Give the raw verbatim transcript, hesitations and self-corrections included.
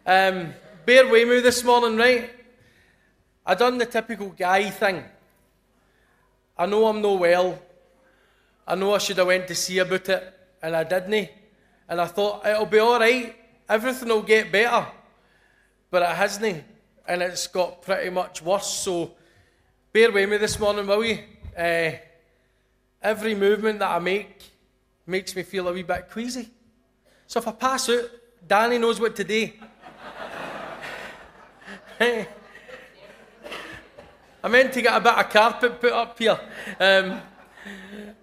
Um, bear with me this morning, right? I done the typical guy thing. I know I'm no well. I know I should have went to see about it, and I didn't. And I thought, it'll be all right. Everything will get better. But it hasn't, and it's got pretty much worse. So bear with me this morning, will you? Uh, every movement that I make makes me feel a wee bit queasy. So if I pass out, Danny knows what to do. I meant to get a bit of carpet put up here. Um,